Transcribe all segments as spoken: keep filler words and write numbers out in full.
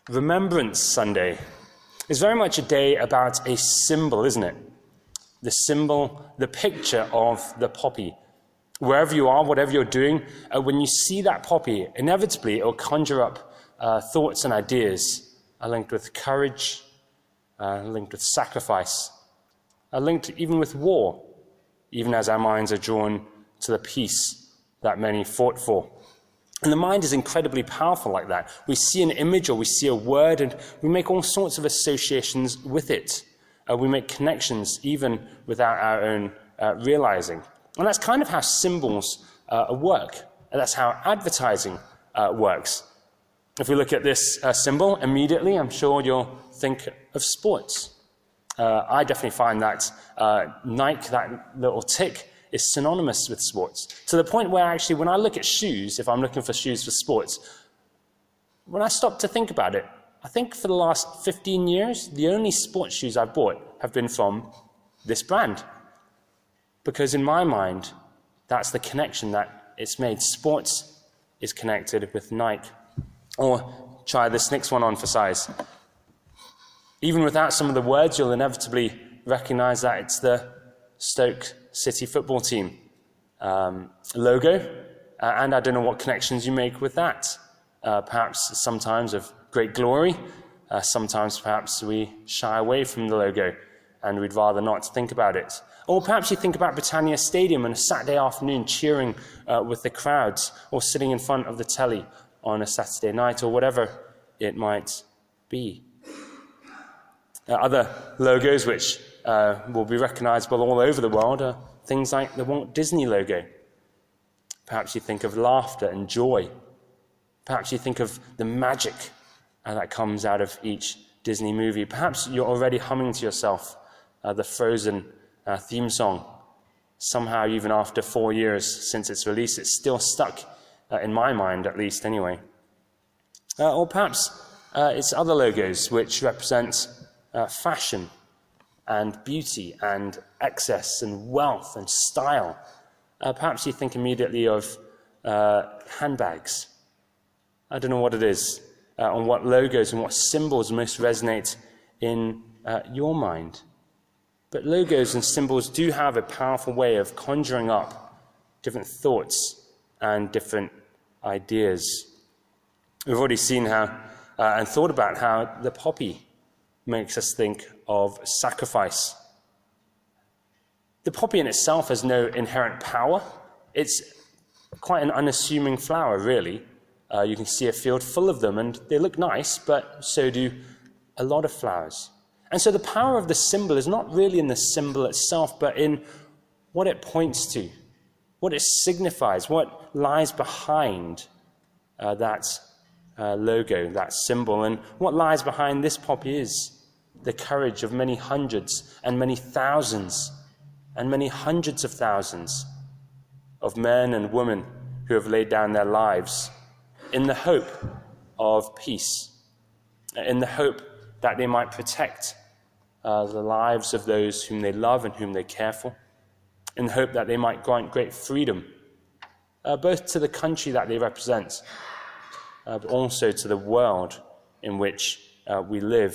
Remembrance Sunday is very much a day about a symbol, isn't it? The symbol, the picture of the poppy. Wherever you are, whatever you're doing, uh, when you see that poppy, inevitably it will conjure up uh, thoughts and ideas uh, linked with courage, uh, linked with sacrifice, uh, linked even with war, even as our minds are drawn to the peace that many fought for. And the mind is incredibly powerful like that. We see an image or we see a word and we make all sorts of associations with it. Uh, we make connections even without our own uh, realizing. And that's kind of how symbols uh, work. And that's how advertising uh, works. If we look at this uh, symbol, immediately I'm sure you'll think of sports. Uh, I definitely find that uh, Nike, that little tick, is synonymous with sports, to the point where actually when I look at shoes, if I'm looking for shoes for sports, when I stop to think about it, I think for the last fifteen years, the only sports shoes I've bought have been from this brand. Because in my mind, that's the connection that it's made. Sports is connected with Nike. Or try this next one on for size. Even without some of the words, you'll inevitably recognize that it's the Stoke City football team um, logo, uh, and I don't know what connections you make with that. Uh, perhaps sometimes of great glory, uh, sometimes perhaps we shy away from the logo and we'd rather not think about it. Or perhaps you think about Britannia Stadium on a Saturday afternoon cheering uh, with the crowds, or sitting in front of the telly on a Saturday night, or whatever it might be. Uh, other logos which Uh, will be recognizable all over the world are things like the Walt Disney logo. Perhaps you think of laughter and joy. Perhaps you think of the magic uh, that comes out of each Disney movie. Perhaps you're already humming to yourself uh, the Frozen uh, theme song. Somehow, even after four years since its release, it's still stuck uh, in my mind, at least anyway. Uh, or perhaps uh, it's other logos which represent uh, fashion and beauty and excess and wealth and style. Uh, perhaps you think immediately of uh, handbags. I don't know what it is, uh, on what logos and what symbols most resonate in uh, your mind. But logos and symbols do have a powerful way of conjuring up different thoughts and different ideas. We've already seen how uh, and thought about how the poppy makes us think of sacrifice. The poppy in itself has no inherent power. It's quite an unassuming flower, really. Uh, you can see a field full of them, and they look nice, but so do a lot of flowers. And so the power of the symbol is not really in the symbol itself, but in what it points to, what it signifies, what lies behind uh, that uh, logo, that symbol. And what lies behind this poppy is the courage of many hundreds and many thousands and many hundreds of thousands of men and women who have laid down their lives in the hope of peace, in the hope that they might protect uh, the lives of those whom they love and whom they care for, in the hope that they might grant great freedom, uh, both to the country that they represent, uh, but also to the world in which uh, we live.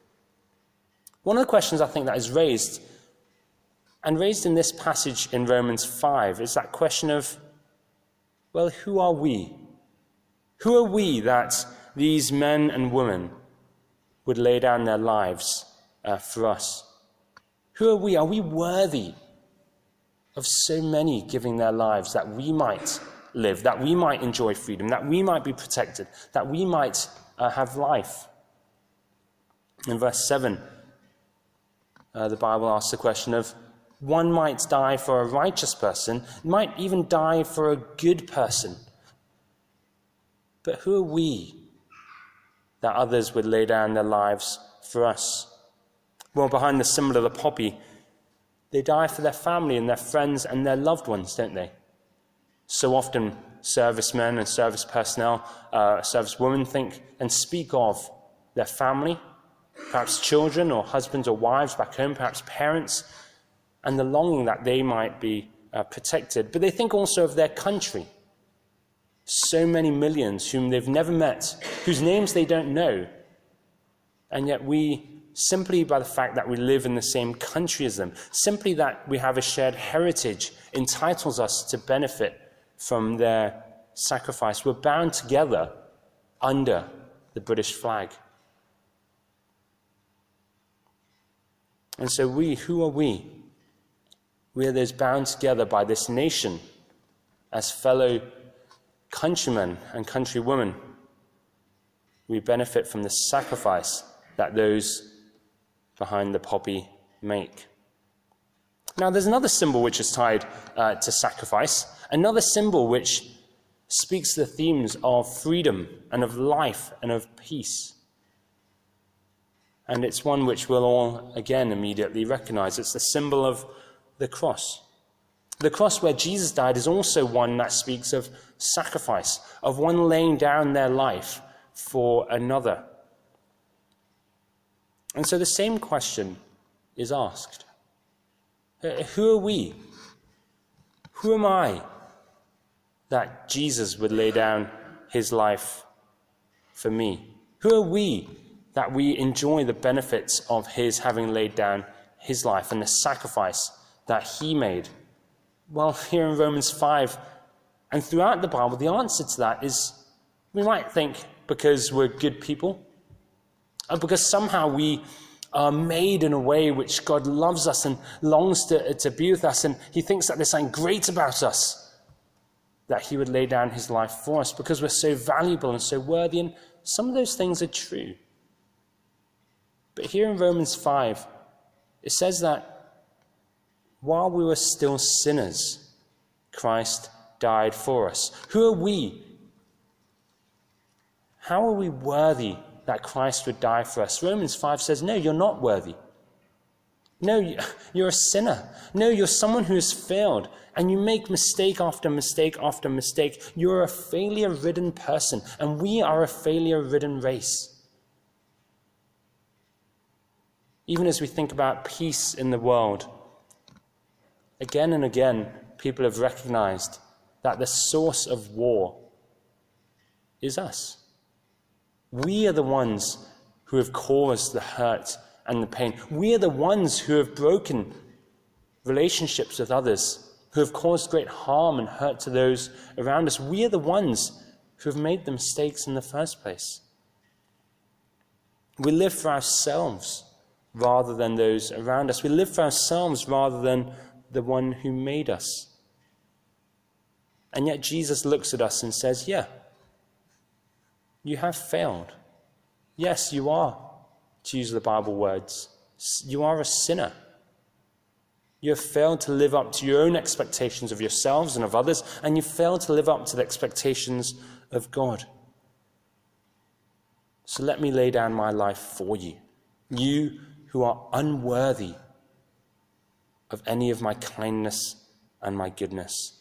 One of the questions I think that is raised, and raised in this passage in Romans five, is that question of, well, who are we? Who are we that these men and women would lay down their lives uh, for us? Who are we? Are we worthy of so many giving their lives that we might live, that we might enjoy freedom, that we might be protected, that we might uh, have life? In verse seven, Uh, the Bible asks the question of, one might die for a righteous person, might even die for a good person. But who are we that others would lay down their lives for us? Well, behind the symbol of the poppy, they die for their family and their friends and their loved ones, don't they? So often servicemen and service personnel, uh, servicewomen think and speak of their family, perhaps children or husbands or wives back home, perhaps parents, and the longing that they might be uh, protected. But they think also of their country. So many millions whom they've never met, whose names they don't know, And yet we, simply by the fact that we live in the same country as them, simply that we have a shared heritage, entitles us to benefit from their sacrifice. We're bound together under the British flag. And so we, who are we? We are those bound together by this nation as fellow countrymen and countrywomen. We benefit from the sacrifice that those behind the poppy make. Now, there's another symbol which is tied uh, to sacrifice, another symbol which speaks the themes of freedom and of life and of peace. And it's one which we'll all again immediately recognize. It's the symbol of the cross. The cross where Jesus died is also one that speaks of sacrifice, of one laying down their life for another. And so the same question is asked. Who are we? Who am I that Jesus would lay down his life for me? Who are we that we enjoy the benefits of his having laid down his life and the sacrifice that he made? Well, here in Romans five and throughout the Bible, the answer to that is we might think because we're good people, and because somehow we are made in a way which God loves us and longs to, to be with us, and he thinks that there's something great about us, that he would lay down his life for us because we're so valuable and so worthy, and some of those things are true. But here in Romans five, it says that while we were still sinners, Christ died for us. Who are we? How are we worthy that Christ would die for us? Romans five says, no, you're not worthy. No, you're a sinner. No, you're someone who has failed, and you make mistake after mistake after mistake. You're a failure-ridden person, and we are a failure-ridden race. Even as we think about peace in the world, again and again, people have recognized that the source of war is us. We are the ones who have caused the hurt and the pain. We are the ones who have broken relationships with others, who have caused great harm and hurt to those around us. We are the ones who have made the mistakes in the first place. We live for ourselves rather than those around us. We live for ourselves rather than the one who made us. And yet Jesus looks at us and says, yeah, you have failed. Yes, you are, to use the Bible words. You are a sinner. You have failed to live up to your own expectations of yourselves and of others, and you failed to live up to the expectations of God. So let me lay down my life for you, you who are unworthy of any of my kindness and my goodness.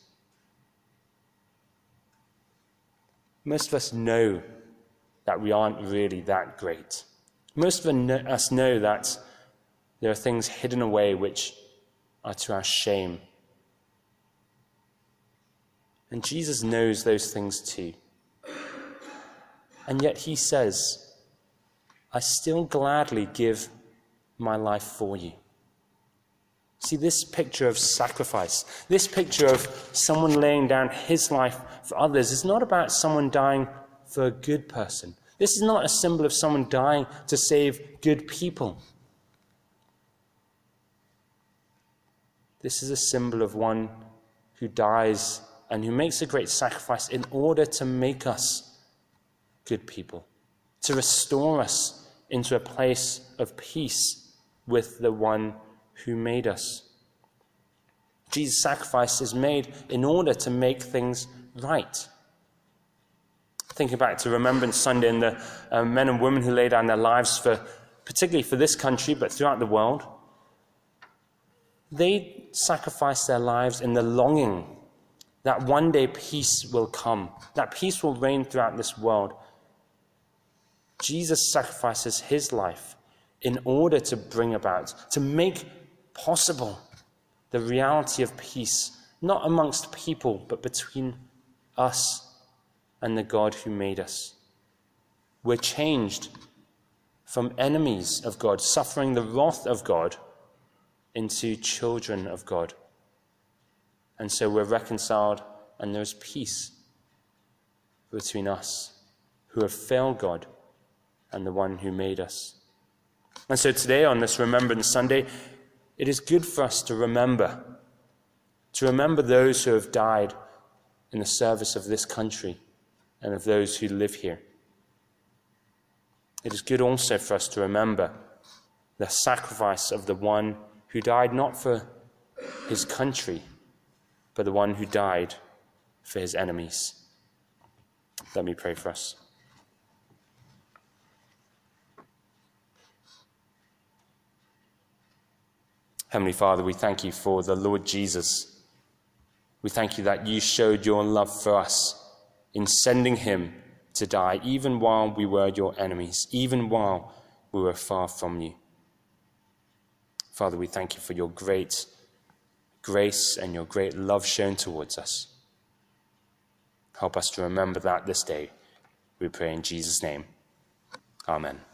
Most of us know that we aren't really that great. Most of us know that there are things hidden away which are to our shame. And Jesus knows those things too. And yet he says, I still gladly give my life for you. See, this picture of sacrifice, this picture of someone laying down his life for others is not about someone dying for a good person. This is not a symbol of someone dying to save good people. This is a symbol of one who dies and who makes a great sacrifice in order to make us good people, to restore us into a place of peace with the one who made us. Jesus' sacrifice is made in order to make things right. Thinking back to Remembrance Sunday and the uh, men and women who laid down their lives for, particularly for this country, but throughout the world, they sacrificed their lives in the longing that one day peace will come, that peace will reign throughout this world. Jesus sacrifices his life in order to bring about, to make possible the reality of peace, not amongst people, but between us and the God who made us. We're changed from enemies of God, suffering the wrath of God, into children of God. And so we're reconciled, and there's peace between us who have failed God and the one who made us. And so today, on this Remembrance Sunday, it is good for us to remember, to remember those who have died in the service of this country and of those who live here. It is good also for us to remember the sacrifice of the one who died not for his country, but the one who died for his enemies. Let me pray for us. Heavenly Father, we thank you for the Lord Jesus. We thank you that you showed your love for us in sending him to die, even while we were your enemies, even while we were far from you. Father, we thank you for your great grace and your great love shown towards us. Help us to remember that this day. We pray in Jesus' name. Amen.